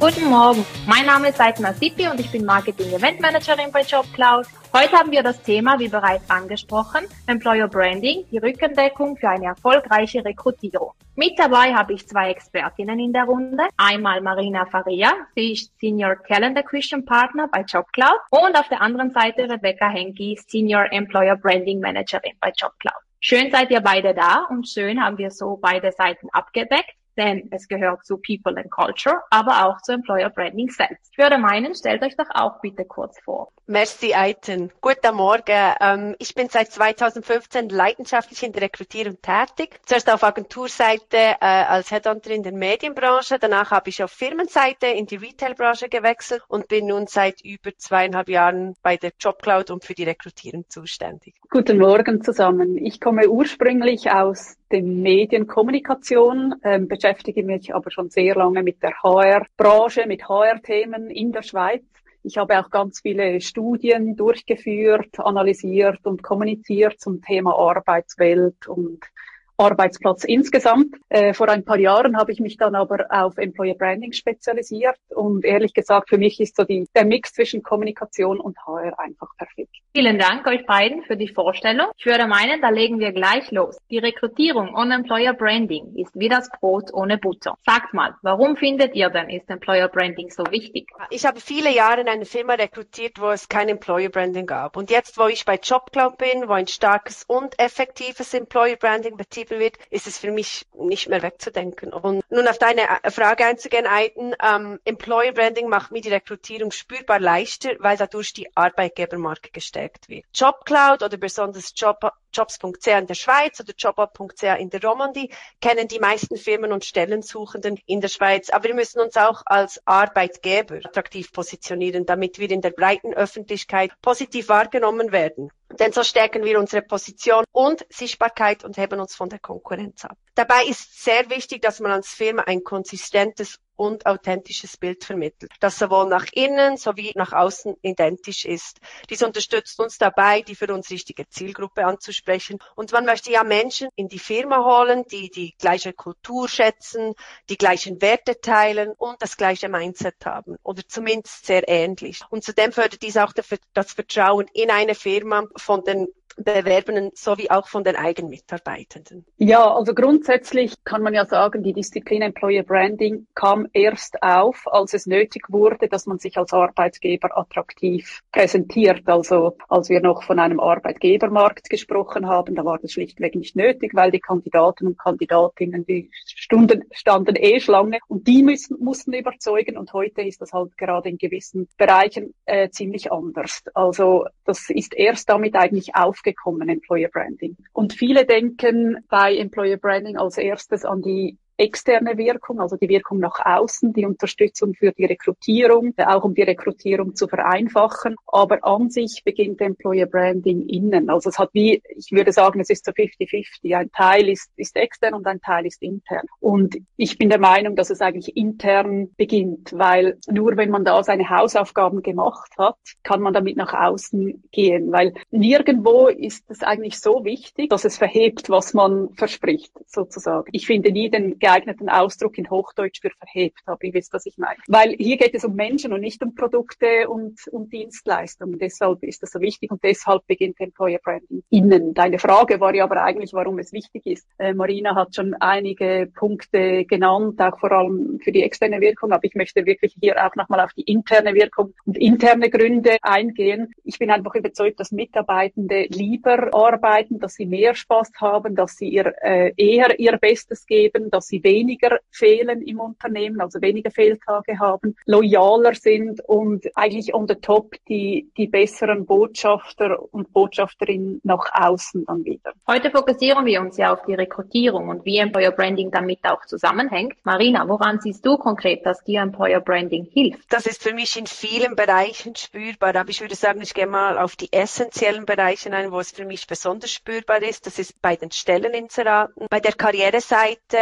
Guten Morgen, mein Name ist Saitna Sipi und ich bin Marketing Event Managerin bei JobCloud. Heute haben wir das Thema, wie bereits angesprochen, Employer Branding, die Rückendeckung für eine erfolgreiche Rekrutierung. Mit dabei habe ich zwei Expertinnen in der Runde. Einmal Marina Faria, sie ist Senior Talent Acquisition Partner bei JobCloud und auf der anderen Seite Rebecca Henke, Senior Employer Branding Managerin bei JobCloud. Schön seid ihr beide da und schön haben wir so beide Seiten abgedeckt. Denn es gehört zu People and Culture, aber auch zu Employer Branding selbst. Ich würde meinen, stellt euch doch auch bitte kurz vor. Merci, Aiten. Guten Morgen. Ich bin seit 2015 leidenschaftlich in der Rekrutierung tätig. Zuerst auf Agenturseite als Headhunter in der Medienbranche. Danach habe ich auf Firmenseite in die Retailbranche gewechselt und bin nun seit über 2,5 Jahren bei der JobCloud und für die Rekrutierung zuständig. Guten Morgen zusammen. Ich komme ursprünglich aus der Medienkommunikation, beschäftige mich aber schon sehr lange mit der HR-Branche, mit HR-Themen in der Schweiz. Ich habe auch ganz viele Studien durchgeführt, analysiert und kommuniziert zum Thema Arbeitswelt und Arbeitsplatz insgesamt. Vor ein paar Jahren habe ich mich dann aber auf Employer Branding spezialisiert und ehrlich gesagt, für mich ist so der Mix zwischen Kommunikation und HR einfach perfekt. Vielen Dank euch beiden für die Vorstellung. Ich würde meinen, da legen wir gleich los. Die Rekrutierung ohne Employer Branding ist wie das Brot ohne Butter. Sagt mal, warum findet ihr denn, ist Employer Branding so wichtig? Ich habe viele Jahre in eine Firma rekrutiert, wo es kein Employer Branding gab. Und jetzt, wo ich bei JobCloud bin, wo ein starkes und effektives Employer Branding betrieben wird, ist es für mich nicht mehr wegzudenken. Und nun auf deine Frage einzugehen, Aiden, Employer Branding macht mir die Rekrutierung spürbar leichter, weil dadurch die Arbeitgebermarke gestärkt wird. JobCloud oder besonders Jobs.ch in der Schweiz oder Jobup.ch in der Romandie kennen die meisten Firmen und Stellensuchenden in der Schweiz. Aber wir müssen uns auch als Arbeitgeber attraktiv positionieren, damit wir in der breiten Öffentlichkeit positiv wahrgenommen werden. Denn so stärken wir unsere Position und Sichtbarkeit und heben uns von der Konkurrenz ab. Dabei ist sehr wichtig, dass man als Firma ein konsistentes und authentisches Bild vermittelt, das sowohl nach innen sowie nach außen identisch ist. Dies unterstützt uns dabei, die für uns richtige Zielgruppe anzusprechen. Und man möchte ja Menschen in die Firma holen, die die gleiche Kultur schätzen, die gleichen Werte teilen und das gleiche Mindset haben oder zumindest sehr ähnlich. Und zudem fördert dies auch das Vertrauen in eine Firma von den Bewerbenden sowie auch von den eigenen Mitarbeitenden. Ja, also grundsätzlich kann man ja sagen, die Disziplin Employer Branding kam erst auf, als es nötig wurde, dass man sich als Arbeitgeber attraktiv präsentiert. Also als wir noch von einem Arbeitgebermarkt gesprochen haben, da war das schlichtweg nicht nötig, weil die Kandidaten und Kandidatinnen, die standen Schlange und die mussten überzeugen und heute ist das halt gerade in gewissen Bereichen ziemlich anders. Also das ist erst damit eigentlich aufgekommen, Employer Branding. Und viele denken bei Employer Branding als erstes an die externe Wirkung, also die Wirkung nach außen, die Unterstützung für die Rekrutierung, auch um die Rekrutierung zu vereinfachen. Aber an sich beginnt Employer Branding innen. Also es hat ich würde sagen, es ist so 50-50. Ein Teil ist extern und ein Teil ist intern. Und ich bin der Meinung, dass es eigentlich intern beginnt, weil nur wenn man da seine Hausaufgaben gemacht hat, kann man damit nach außen gehen, weil nirgendwo ist es eigentlich so wichtig, dass es verhebt, was man verspricht, sozusagen. Ich finde nie den geeigneten Ausdruck in Hochdeutsch für verhebt habe. Ihr wisst, was ich meine. Weil hier geht es um Menschen und nicht um Produkte und Dienstleistungen. Deshalb ist das so wichtig und deshalb beginnt Employer Branding innen. Deine Frage war ja aber eigentlich, warum es wichtig ist. Marina hat schon einige Punkte genannt, auch vor allem für die externe Wirkung, aber ich möchte wirklich hier auch nochmal auf die interne Wirkung und interne Gründe eingehen. Ich bin einfach überzeugt, dass Mitarbeitende lieber arbeiten, dass sie mehr Spaß haben, dass sie eher ihr Bestes geben, dass sie weniger fehlen im Unternehmen, also weniger Fehltage haben, loyaler sind und eigentlich on the top die besseren Botschafter und Botschafterinnen nach außen dann wieder. Heute fokussieren wir uns ja auf die Rekrutierung und wie Employer Branding damit auch zusammenhängt. Marina, woran siehst du konkret, dass dir Employer Branding hilft? Das ist für mich in vielen Bereichen spürbar, aber ich würde sagen, ich gehe mal auf die essentiellen Bereiche ein, wo es für mich besonders spürbar ist. Das ist bei den Stelleninseraten, bei der Karriereseite,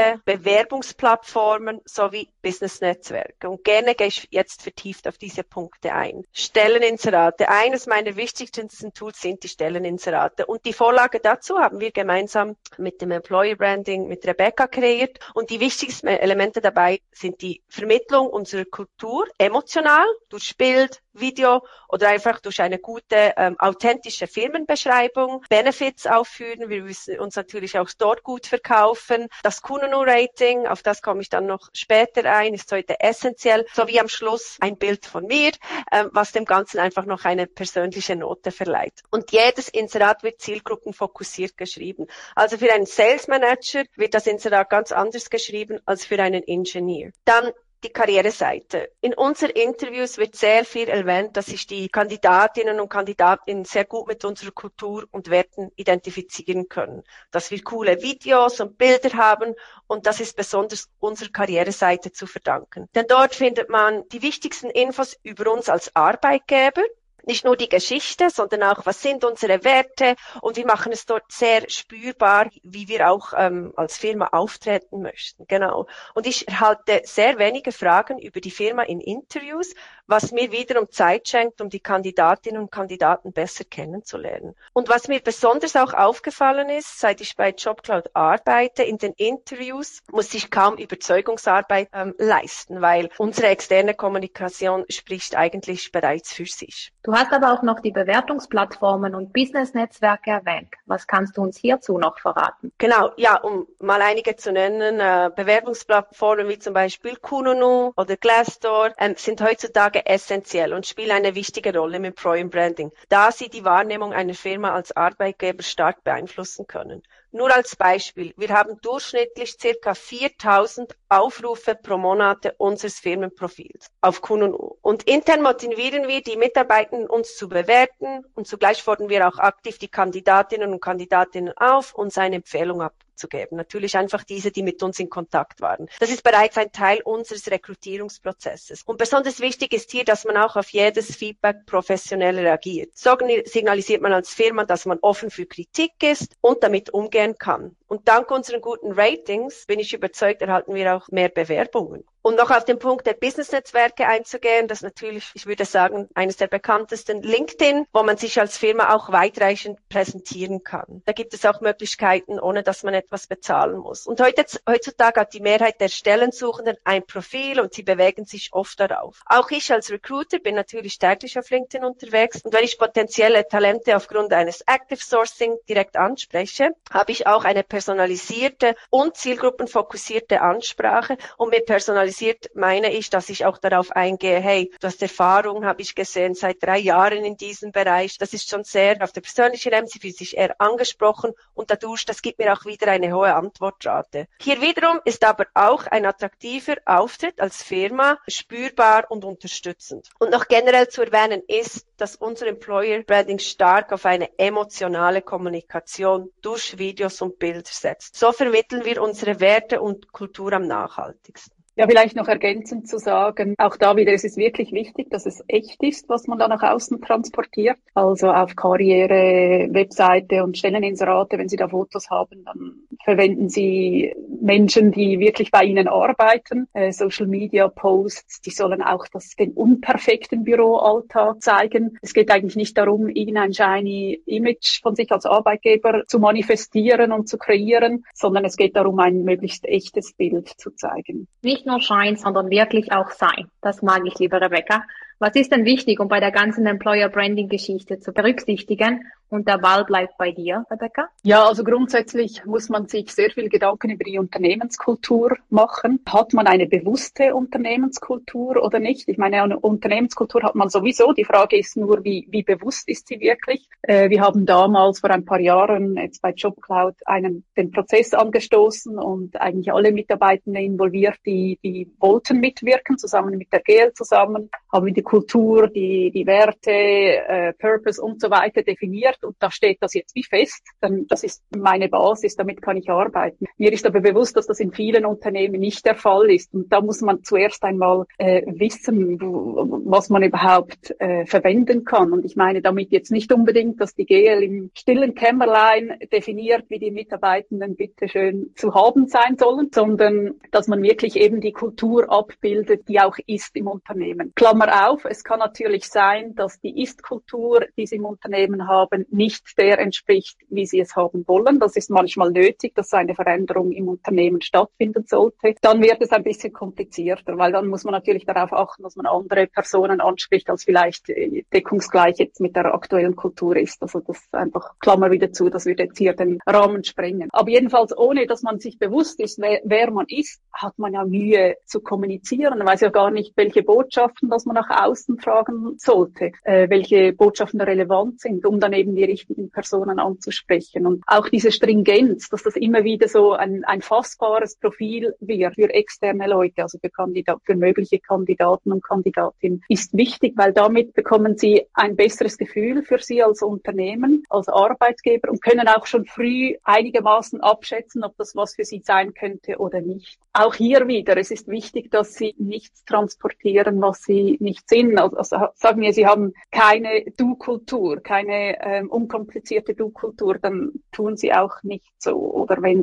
Bewerbungsplattformen sowie Business-Netzwerke. Und gerne gehe ich jetzt vertieft auf diese Punkte ein. Stelleninserate. Eines meiner wichtigsten Tools sind die Stelleninserate. Und die Vorlage dazu haben wir gemeinsam mit dem Employer Branding mit Rebecca kreiert. Und die wichtigsten Elemente dabei sind die Vermittlung unserer Kultur, emotional, durch Bild, Video oder einfach durch eine gute, authentische Firmenbeschreibung, Benefits aufführen. Wir müssen uns natürlich auch dort gut verkaufen. Das Kununu-Rating, auf das komme ich dann noch später ein, ist heute essentiell, sowie am Schluss ein Bild von mir, was dem Ganzen einfach noch eine persönliche Note verleiht. Und jedes Inserat wird zielgruppenfokussiert geschrieben. Also für einen Sales Manager wird das Inserat ganz anders geschrieben als für einen Ingenieur. Dann die Karriereseite. In unseren Interviews wird sehr viel erwähnt, dass sich die Kandidatinnen und Kandidaten sehr gut mit unserer Kultur und Werten identifizieren können. Dass wir coole Videos und Bilder haben und das ist besonders unserer Karriereseite zu verdanken. Denn dort findet man die wichtigsten Infos über uns als Arbeitgeber. Nicht nur die Geschichte, sondern auch, was sind unsere Werte und wir machen es dort sehr spürbar, wie wir auch als Firma auftreten möchten. Genau. Und ich erhalte sehr wenige Fragen über die Firma in Interviews, was mir wiederum Zeit schenkt, um die Kandidatinnen und Kandidaten besser kennenzulernen. Und was mir besonders auch aufgefallen ist, seit ich bei JobCloud arbeite, in den Interviews muss ich kaum Überzeugungsarbeit leisten, weil unsere externe Kommunikation spricht eigentlich bereits für sich. Du hast aber auch noch die Bewertungsplattformen und Business-Netzwerke erwähnt. Was kannst du uns hierzu noch verraten? Genau, ja, um mal einige zu nennen, Bewerbungsplattformen wie zum Beispiel Kununu oder Glassdoor sind heutzutage essentiell und spielen eine wichtige Rolle im Employer Branding, da sie die Wahrnehmung einer Firma als Arbeitgeber stark beeinflussen können. Nur als Beispiel, wir haben durchschnittlich circa 4.000 Aufrufe pro Monat unseres Firmenprofils auf Kununu. Und intern motivieren wir die Mitarbeitenden, uns zu bewerten und zugleich fordern wir auch aktiv die Kandidatinnen und Kandidaten auf, uns eine Empfehlung abzugeben. Natürlich einfach diese, die mit uns in Kontakt waren. Das ist bereits ein Teil unseres Rekrutierungsprozesses. Und besonders wichtig ist hier, dass man auch auf jedes Feedback professionell reagiert. So signalisiert man als Firma, dass man offen für Kritik ist und damit umgehen kann. Und dank unseren guten Ratings, bin ich überzeugt, erhalten wir auch mehr Bewerbungen. Und noch auf den Punkt der Business-Netzwerke einzugehen, das ist natürlich, ich würde sagen, eines der bekanntesten, LinkedIn, wo man sich als Firma auch weitreichend präsentieren kann. Da gibt es auch Möglichkeiten, ohne dass man etwas bezahlen muss. Und heutzutage hat die Mehrheit der Stellensuchenden ein Profil und sie bewegen sich oft darauf. Auch ich als Recruiter bin natürlich täglich auf LinkedIn unterwegs und wenn ich potenzielle Talente aufgrund eines Active Sourcing direkt anspreche, habe ich auch eine personalisierte und zielgruppenfokussierte Ansprache und mit personalisiert meine ich, dass ich auch darauf eingehe, hey, du hast Erfahrung, habe ich gesehen, seit 3 Jahren in diesem Bereich. Das ist schon sehr auf der persönlichen Ebene, sie fühlt sich eher angesprochen und dadurch, das gibt mir auch wieder eine hohe Antwortrate. Hier wiederum ist aber auch ein attraktiver Auftritt als Firma spürbar und unterstützend. Und noch generell zu erwähnen ist, dass unser Employer Branding stark auf eine emotionale Kommunikation durch Videos und Bilder setzt. So vermitteln wir unsere Werte und Kultur am nachhaltigsten. Ja, vielleicht noch ergänzend zu sagen, auch da wieder, es ist wirklich wichtig, dass es echt ist, was man da nach außen transportiert. Also auf Karriere, Webseite und Stelleninserate, wenn Sie da Fotos haben, dann verwenden Sie Menschen, die wirklich bei Ihnen arbeiten. Social Media Posts, die sollen auch den unperfekten Büroalltag zeigen. Es geht eigentlich nicht darum, irgendein shiny Image von sich als Arbeitgeber zu manifestieren und zu kreieren, sondern es geht darum, ein möglichst echtes Bild zu zeigen. Nicht nur Schein, sondern wirklich auch sein. Das mag ich, liebe Rebecca. Was ist denn wichtig, um bei der ganzen Employer Branding Geschichte zu berücksichtigen? Und der Ball bleibt bei dir, Rebecca. Ja, also grundsätzlich muss man sich sehr viel Gedanken über die Unternehmenskultur machen. Hat man eine bewusste Unternehmenskultur oder nicht? Ich meine, eine Unternehmenskultur hat man sowieso. Die Frage ist nur, wie bewusst ist sie wirklich? Wir haben damals vor ein paar Jahren jetzt bei JobCloud den Prozess angestoßen und eigentlich alle Mitarbeitenden involviert, die wollten mitwirken, zusammen mit der GL zusammen, haben wir die Kultur, die Werte, Purpose und so weiter definiert gemacht und da steht das jetzt wie fest, dann das ist meine Basis, damit kann ich arbeiten. Mir ist aber bewusst, dass das in vielen Unternehmen nicht der Fall ist und da muss man zuerst einmal wissen, was man überhaupt verwenden kann. Und ich meine damit jetzt nicht unbedingt, dass die GL im stillen Kämmerlein definiert, wie die Mitarbeitenden bitte schön zu haben sein sollen, sondern dass man wirklich eben die Kultur abbildet, die auch ist im Unternehmen. Klammer auf, es kann natürlich sein, dass die Ist-Kultur, die sie im Unternehmen haben, nicht der entspricht, wie sie es haben wollen. Das ist manchmal nötig, dass eine Veränderung im Unternehmen stattfinden sollte. Dann wird es ein bisschen komplizierter, weil dann muss man natürlich darauf achten, dass man andere Personen anspricht, als vielleicht deckungsgleich jetzt mit der aktuellen Kultur ist. Also das ist einfach, Klammer wieder zu, das würde jetzt hier den Rahmen sprengen. Aber jedenfalls, ohne dass man sich bewusst ist, wer man ist, hat man ja Mühe zu kommunizieren. Man weiß ja gar nicht, welche Botschaften, dass man nach außen tragen sollte, welche Botschaften relevant sind, um dann eben die richtigen Personen anzusprechen. Und auch diese Stringenz, dass das immer wieder so ein fassbares Profil wird für externe Leute, also für mögliche Kandidaten und Kandidatinnen, ist wichtig, weil damit bekommen sie ein besseres Gefühl für sie als Unternehmen, als Arbeitgeber und können auch schon früh einigermaßen abschätzen, ob das was für sie sein könnte oder nicht. Auch hier wieder, es ist wichtig, dass sie nichts transportieren, was sie nicht sind. Also sagen wir, sie haben keine Du-Kultur, keine unkomplizierte Du-Kultur, dann tun sie auch nicht so. Oder wenn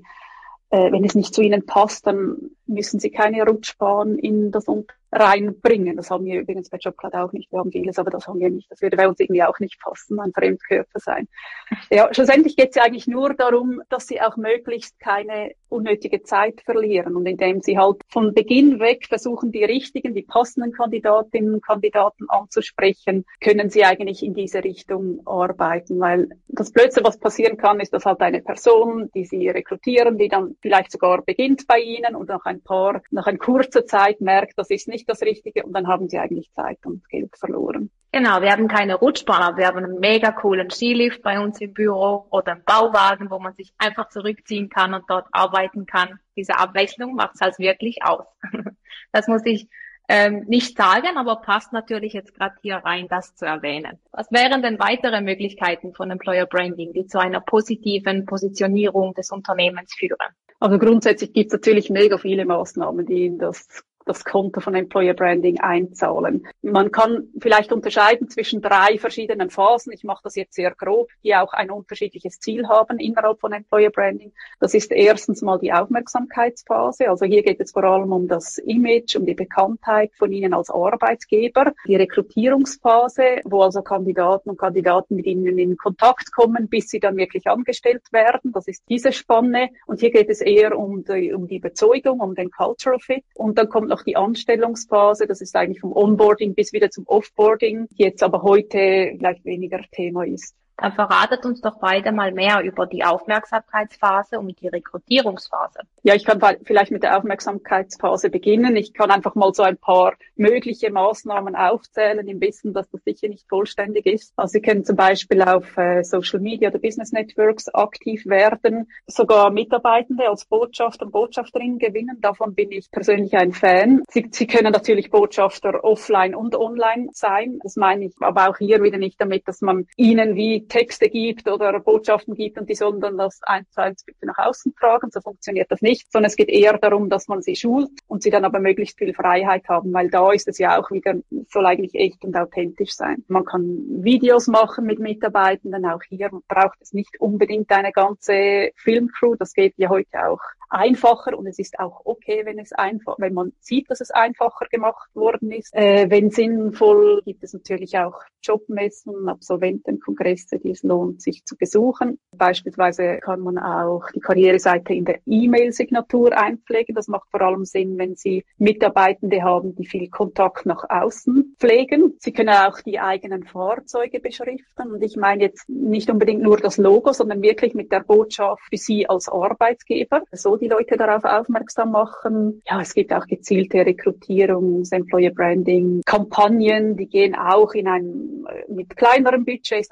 es nicht zu ihnen passt, dann müssen sie keine Rutschbahn in das reinbringen. Das haben wir übrigens bei JobCloud auch nicht. Wir haben vieles, aber das haben wir nicht. Das würde bei uns irgendwie auch nicht passen, ein Fremdkörper sein. Ja, schlussendlich geht es ja eigentlich nur darum, dass sie auch möglichst keine unnötige Zeit verlieren und indem sie halt von Beginn weg versuchen, die richtigen, die passenden Kandidatinnen und Kandidaten anzusprechen, können sie eigentlich in diese Richtung arbeiten, weil das Blödste, was passieren kann, ist, dass halt eine Person, die sie rekrutieren, die dann vielleicht sogar beginnt bei ihnen und nach einer kurzer Zeit merkt, das ist nicht das Richtige und dann haben sie eigentlich Zeit und Geld verloren. Genau, wir haben keine Rutschbahn, aber wir haben einen mega coolen Skilift bei uns im Büro oder einen Bauwagen, wo man sich einfach zurückziehen kann und dort arbeiten kann. Diese Abwechslung macht es halt wirklich aus. Das muss ich nicht sagen, aber passt natürlich jetzt gerade hier rein, das zu erwähnen. Was wären denn weitere Möglichkeiten von Employer Branding, die zu einer positiven Positionierung des Unternehmens führen? Also grundsätzlich gibt es natürlich mega viele Maßnahmen, die in das Konto von Employer Branding einzahlen. Man kann vielleicht unterscheiden zwischen 3 verschiedenen Phasen. Ich mache das jetzt sehr grob, die auch ein unterschiedliches Ziel haben innerhalb von Employer Branding. Das ist erstens mal die Aufmerksamkeitsphase. Also hier geht es vor allem um das Image, um die Bekanntheit von Ihnen als Arbeitgeber. Die Rekrutierungsphase, wo also Kandidaten und Kandidaten mit Ihnen in Kontakt kommen, bis sie dann wirklich angestellt werden. Das ist diese Spanne. Und hier geht es eher um die Überzeugung, um den Cultural Fit. Und dann kommt noch die Anstellungsphase, das ist eigentlich vom Onboarding bis wieder zum Offboarding, die jetzt aber heute vielleicht weniger Thema ist. Dann verratet uns doch beide mal mehr über die Aufmerksamkeitsphase und die Rekrutierungsphase. Ja, ich kann vielleicht mit der Aufmerksamkeitsphase beginnen. Ich kann einfach mal so ein paar mögliche Maßnahmen aufzählen, im Wissen, dass das sicher nicht vollständig ist. Also Sie können zum Beispiel auf Social Media oder Business Networks aktiv werden, sogar Mitarbeitende als Botschafter und Botschafterinnen gewinnen. Davon bin ich persönlich ein Fan. Sie können natürlich Botschafter offline und online sein. Das meine ich aber auch hier wieder nicht damit, dass man ihnen wie Texte gibt oder Botschaften gibt und die sollen dann das 1:1 bitte nach außen tragen. So funktioniert das nicht, sondern es geht eher darum, dass man sie schult und sie dann aber möglichst viel Freiheit haben, weil da ist es ja auch wieder, soll eigentlich echt und authentisch sein. Man kann Videos machen mit Mitarbeitenden, auch hier braucht es nicht unbedingt eine ganze Filmcrew, das geht ja heute auch einfacher und es ist auch okay, wenn man sieht, dass es einfacher gemacht worden ist. Wenn sinnvoll, gibt es natürlich auch Jobmessen, Absolventenkongresse, die es lohnt, sich zu besuchen. Beispielsweise kann man auch die Karriereseite in der E-Mail-Signatur einpflegen. Das macht vor allem Sinn, wenn Sie Mitarbeitende haben, die viel Kontakt nach außen pflegen. Sie können auch die eigenen Fahrzeuge beschriften. Und ich meine jetzt nicht unbedingt nur das Logo, sondern wirklich mit der Botschaft für Sie als Arbeitgeber. So die Leute darauf aufmerksam machen. Ja, es gibt auch gezielte Employer Branding Kampagnen, die gehen auch mit kleinerem Budget ist das auch möglich.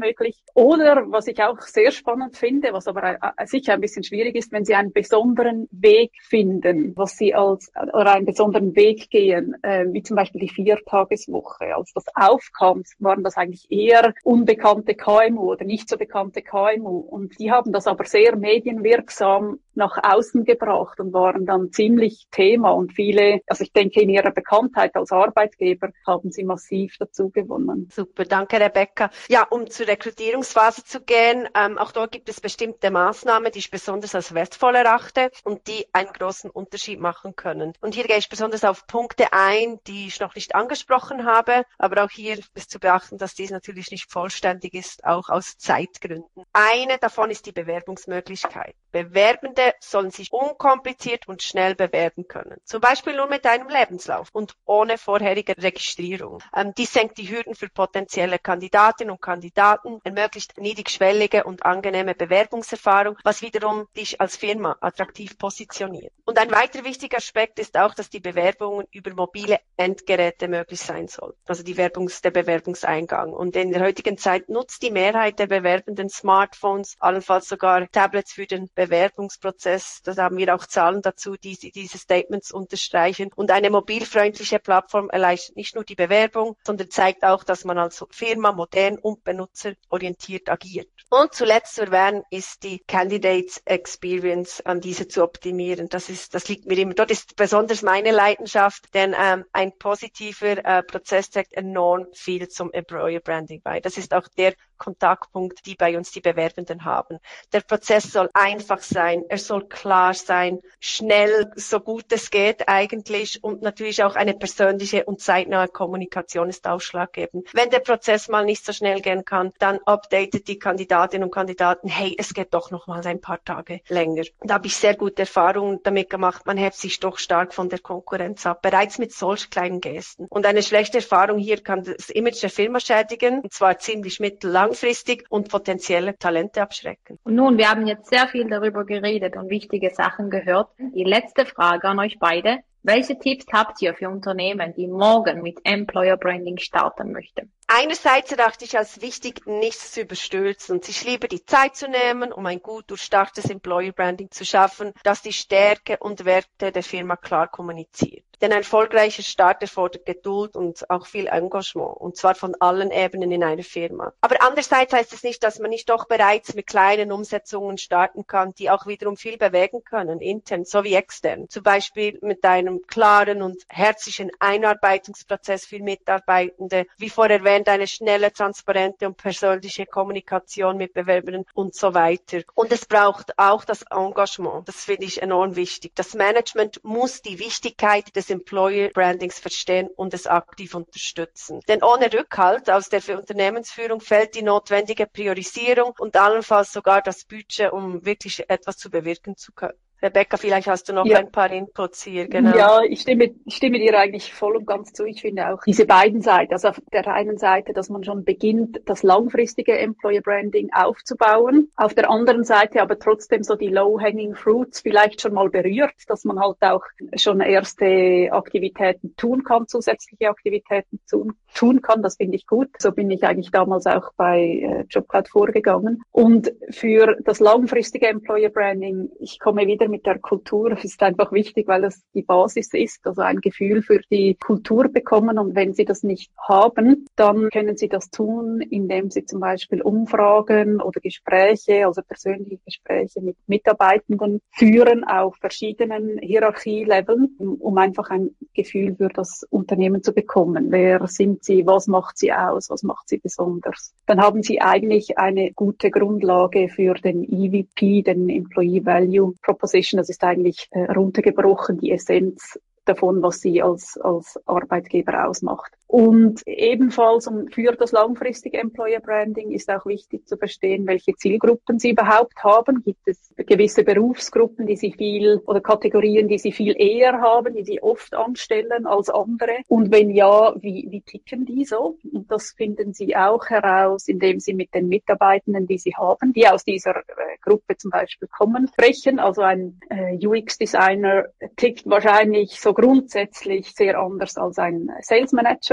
möglich. Oder was ich auch sehr spannend finde, was aber sicher ein bisschen schwierig ist, wenn Sie einen besonderen Weg finden, was Sie oder einen besonderen Weg gehen, wie zum Beispiel die 4-Tageswoche. Als das aufkam, waren das eigentlich eher unbekannte KMU oder nicht so bekannte KMU. Und die haben das aber sehr medienwirksam nach außen gebracht und waren dann ziemlich Thema. Und viele, also ich denke, in ihrer Bekanntheit als Arbeitgeber haben sie massiv dazu gewonnen. Super, danke Rebecca. Ja, um zur Rekrutierungsphase zu gehen, auch dort gibt es bestimmte Maßnahmen, die ich besonders als wertvoll erachte und die einen großen Unterschied machen können. Und hier gehe ich besonders auf Punkte ein, die ich noch nicht angesprochen habe, aber auch hier ist zu beachten, dass dies natürlich nicht vollständig ist, auch aus Zeitgründen. Eine davon ist die Bewerbungsmöglichkeit. Bewerbende sollen sich unkompliziert und schnell bewerben können. Zum Beispiel nur mit einem Lebenslauf und ohne vorherige Registrierung. Dies senkt die Hürden für potenzielle Kandidatinnen und Kandidaten, ermöglicht niedrigschwellige und angenehme Bewerbungserfahrung, was wiederum dich als Firma attraktiv positioniert. Und ein weiterer wichtiger Aspekt ist auch, dass die Bewerbungen über mobile Endgeräte möglich sein soll. Also der Bewerbungseingang. Und in der heutigen Zeit nutzt die Mehrheit der Bewerbenden Smartphones, allenfalls sogar Tablets für den Bewerbungsprozess. Da haben wir auch Zahlen dazu, die diese Statements unterstreichen. Und eine mobilfreundliche Plattform erleichtert nicht nur die Bewerbung, sondern zeigt auch, dass man als Firma modern und benutzerorientiert agiert. Und zuletzt zu erwähnen ist die Candidates Experience, an diese zu optimieren. Das liegt mir immer. Dort ist besonders meine Leidenschaft, denn ein positiver Prozess trägt enorm viel zum Employer Branding bei. Das ist auch der Kontaktpunkt, die bei uns die Bewerbenden haben. Der Prozess soll einfach sein, er soll klar sein, schnell, so gut es geht eigentlich, und natürlich auch eine persönliche und zeitnahe Kommunikation ist ausschlaggebend. Wenn der Prozess mal nicht so schnell gehen kann, dann updatet die Kandidatinnen und Kandidaten, hey, es geht doch noch mal ein paar Tage länger. Da habe ich sehr gute Erfahrungen damit gemacht, man hebt sich doch stark von der Konkurrenz ab, bereits mit solch kleinen Gesten. Und eine schlechte Erfahrung hier kann das Image der Firma schädigen, und zwar ziemlich langfristig und potenzielle Talente abschrecken. Und nun, wir haben jetzt sehr viel darüber geredet und wichtige Sachen gehört. Die letzte Frage an euch beide. Welche Tipps habt ihr für Unternehmen, die morgen mit Employer Branding starten möchten? Einerseits erachte ich als wichtig, nichts zu überstürzen und sich lieber die Zeit zu nehmen, um ein gut durchdachtes Employer Branding zu schaffen, das die Stärke und Werte der Firma klar kommuniziert. Denn ein erfolgreicher Start erfordert Geduld und auch viel Engagement, und zwar von allen Ebenen in einer Firma. Aber andererseits heißt es nicht, dass man nicht doch bereits mit kleinen Umsetzungen starten kann, die auch wiederum viel bewegen können, intern sowie extern. Zum Beispiel mit einem klaren und herzlichen Einarbeitungsprozess für Mitarbeitende, wie vorher erwähnt, eine schnelle, transparente und persönliche Kommunikation mit Bewerbern und so weiter. Und es braucht auch das Engagement. Das finde ich enorm wichtig. Das Management muss die Wichtigkeit des Employer Brandings verstehen und es aktiv unterstützen. Denn ohne Rückhalt aus der Unternehmensführung fällt die notwendige Priorisierung und allenfalls sogar das Budget, um wirklich etwas zu bewirken zu können. Rebecca, vielleicht hast du noch ein paar Inputs hier, genau. Ja, ich stimme dir eigentlich voll und ganz zu. Ich finde auch diese beiden Seiten, also auf der einen Seite, dass man schon beginnt, das langfristige Employer Branding aufzubauen, auf der anderen Seite aber trotzdem so die Low-Hanging Fruits vielleicht schon mal berührt, dass man halt auch schon erste Aktivitäten tun kann, zusätzliche Aktivitäten tun kann. Das finde ich gut. So bin ich eigentlich damals auch bei JobCloud vorgegangen. Und für das langfristige Employer Branding, ich komme wieder mit der Kultur. Es ist einfach wichtig, weil das die Basis ist, also ein Gefühl für die Kultur bekommen. Und wenn Sie das nicht haben, dann können Sie das tun, indem Sie zum Beispiel Umfragen oder Gespräche, also persönliche Gespräche mit Mitarbeitenden führen auf verschiedenen Hierarchieleveln, um einfach ein Gefühl für das Unternehmen zu bekommen. Wer sind Sie? Was macht Sie aus? Was macht Sie besonders? Dann haben Sie eigentlich eine gute Grundlage für den EVP, den Employee Value Proposition. Das ist eigentlich runtergebrochen, die Essenz davon, was sie als Arbeitgeber ausmacht. Und ebenfalls für das langfristige Employer Branding ist auch wichtig zu verstehen, welche Zielgruppen sie überhaupt haben. Gibt es gewisse Berufsgruppen, die sie oder Kategorien, die sie viel eher haben, die sie oft anstellen als andere? Und wenn ja, wie ticken die so? Und das finden sie auch heraus, indem sie mit den Mitarbeitenden, die sie haben, die aus dieser Gruppe zum Beispiel kommen, sprechen. Also ein UX-Designer tickt wahrscheinlich so grundsätzlich sehr anders als ein Sales Manager.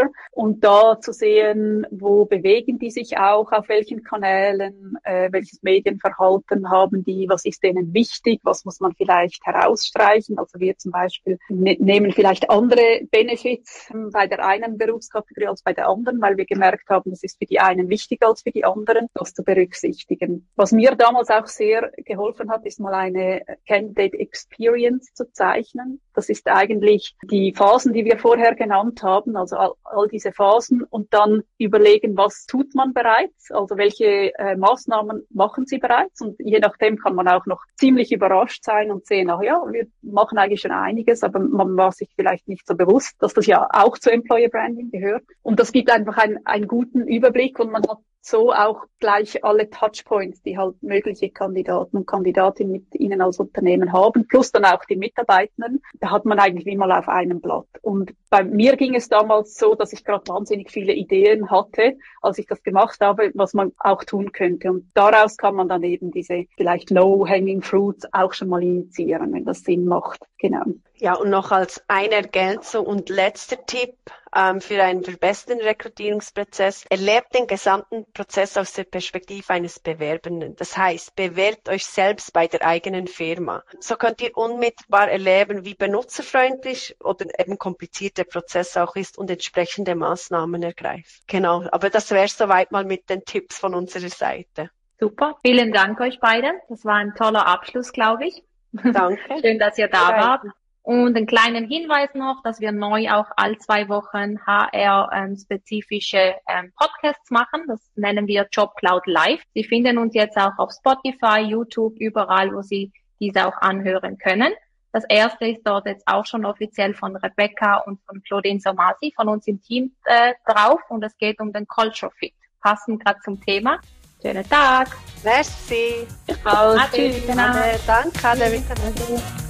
Manager und da zu sehen, wo bewegen die sich auch, auf welchen Kanälen, welches Medienverhalten haben die, was ist denen wichtig, was muss man vielleicht herausstreichen. Also wir zum Beispiel nehmen vielleicht andere Benefits bei der einen Berufskategorie als bei der anderen, weil wir gemerkt haben, es ist für die einen wichtiger als für die anderen, das zu berücksichtigen. Was mir damals auch sehr geholfen hat, ist mal eine Candidate Experience zu zeichnen. Das ist eigentlich die Phasen, die wir vorher genannt haben, also all diese Phasen und dann überlegen, was tut man bereits, also welche Maßnahmen machen sie bereits und je nachdem kann man auch noch ziemlich überrascht sein und sehen, ach ja, wir machen eigentlich schon einiges, aber man war sich vielleicht nicht so bewusst, dass das ja auch zu Employer Branding gehört und das gibt einfach einen guten Überblick und man hat so auch gleich alle Touchpoints, die halt mögliche Kandidaten und Kandidatinnen mit ihnen als Unternehmen haben, plus dann auch die Mitarbeitenden. Da hat man eigentlich wie mal auf einem Blatt. Und bei mir ging es damals so, dass ich gerade wahnsinnig viele Ideen hatte, als ich das gemacht habe, was man auch tun könnte. Und daraus kann man dann eben diese vielleicht low-hanging fruits auch schon mal initiieren, wenn das Sinn macht. Genau. Ja, und noch als eine Ergänzung und letzter Tipp für einen verbesserten Rekrutierungsprozess. Erlebt den gesamten Prozess aus der Perspektive eines Bewerbenden. Das heißt, bewerbt euch selbst bei der eigenen Firma. So könnt ihr unmittelbar erleben, wie benutzerfreundlich oder eben kompliziert der Prozess auch ist und entsprechende Maßnahmen ergreift. Genau, aber das wäre soweit mal mit den Tipps von unserer Seite. Super, vielen Dank euch beiden. Das war ein toller Abschluss, glaube ich. Danke. Schön, dass ihr da wart. Und einen kleinen Hinweis noch, dass wir neu auch all 2 Wochen HR-spezifische Podcasts machen. Das nennen wir JobCloud Live. Sie finden uns jetzt auch auf Spotify, YouTube, überall, wo Sie diese auch anhören können. Das erste ist dort jetzt auch schon offiziell von Rebecca und von Claudine Somasi von uns im Team drauf. Und es geht um den Culture Fit. Passend gerade zum Thema. Schönen Tag. Merci. Tschüss. Danke, Ade.